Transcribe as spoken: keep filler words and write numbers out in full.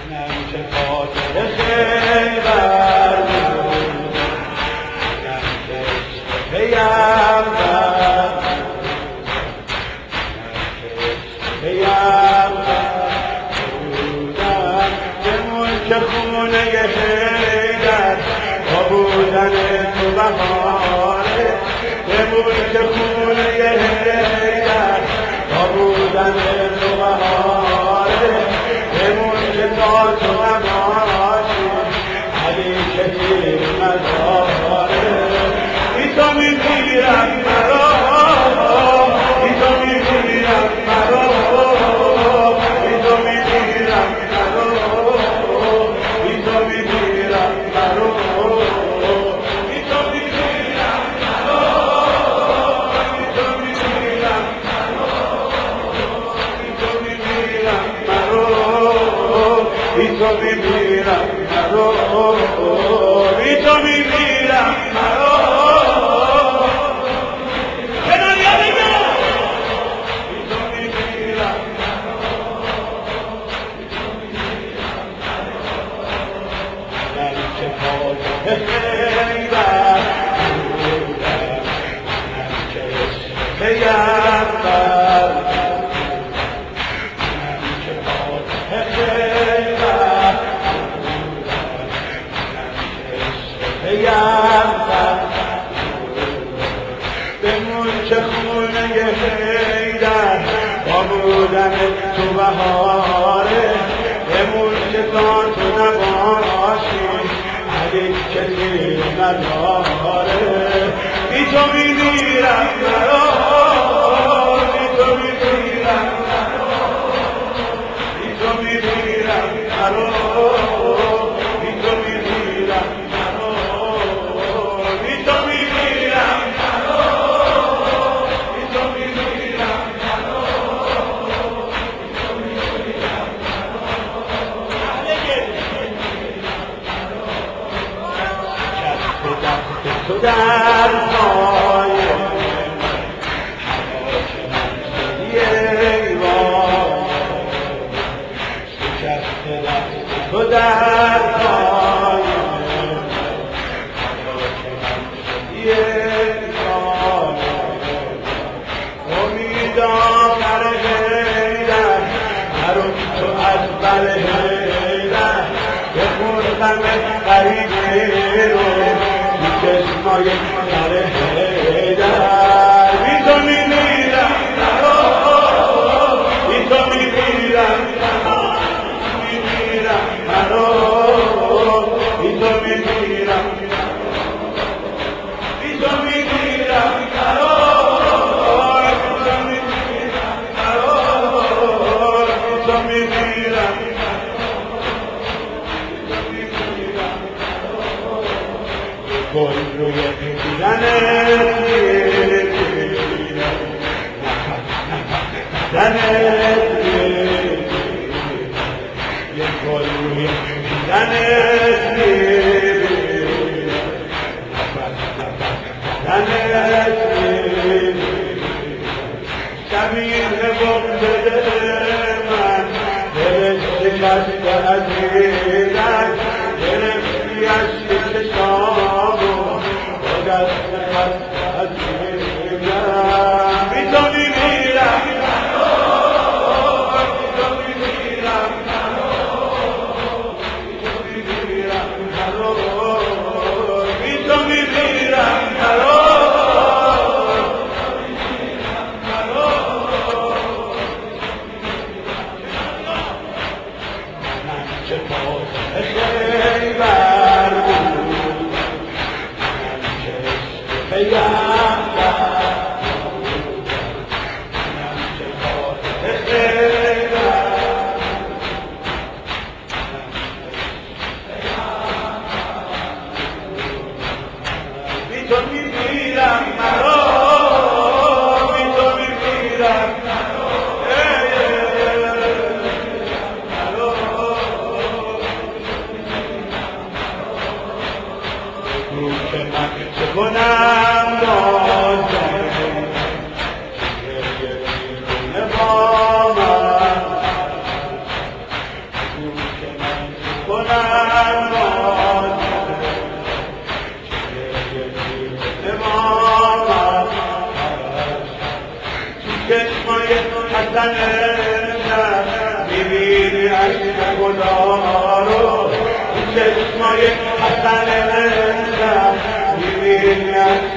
منم که خاطر خیبر بودم، منم که عشق پیمبر، منم که عشق پیمبر بودم، به ملک خونه حیدر با بودن تو بهاره، به ملک خونه حیدر با بودن تو بهاره، به ملک تا تو نباشی علی کسی نداره. بی تو میمیرم مرا، بی تو میمیرم مرا، بی تو میمیرم مرا، بی تو میمیرم مرا، بی تو میمیرم مرا، بی تو میمیرم مرا، بی تو میمیرم مرا، بی تو میمیرم مرا، بی تو میمیرم مرا. که خاطر خیبر بودم، منم که عشق پیمبر، منم که خاطر خیبر بودم، منم که عشق پیمبر، به ملک خونه حیدر با بودن تو بهاره، به ملک تا تو نباشی علی کسی نداره. بی تو میمیرم مرا، بی تو میمیرم مرا، بی تو میمیرم مرا، بی تو میمیرم مرا، بی تو میمیرم مرا، بی تو میمیرم مرا، بی تو میمیرم دست تو در پای من، حیات من شدی ایوان، شکست دست تو در پای من، حیات من شدی ایوان، امید آخر حیدر نرو تو از بر حیدر، بخوردم غریبی رو چشمای سر حیدر. بی تو میمیرم مرا، بی تو میمیرم مرا، میمیرم مرا، بی تو میمیرم، بی تو میمیرم مرا، بی تو میمیرم مرا، بی تو میمیرم. گل روی دیدنت میبینم، نفس زدنت میبینم، یک گل روی دیدنت میبینم، نفس نفس زدنت میبینم، شبیه بغض دل من دلت شکسته عزیزم، گرفتی اشک چشامو با دست خسته عزیزم. بی تو میمیرم مرا، بی تو میمیرم مرا، بی تو میمیرم مرا، بی تو میمیرم مرا، که خاطر خیبر بودم، منم که عشق پیمبر بودم، منم که خاطر خیبر بودم. بی تو میمیرم مرا، بی تو میمیرم مرا، بگو که من چه کنم بازم، گریه بیرون با من، بگو که من کنم باز امامت تو چشمای حسن میبینی عشق خدا رو تو چشمای حسن میبینی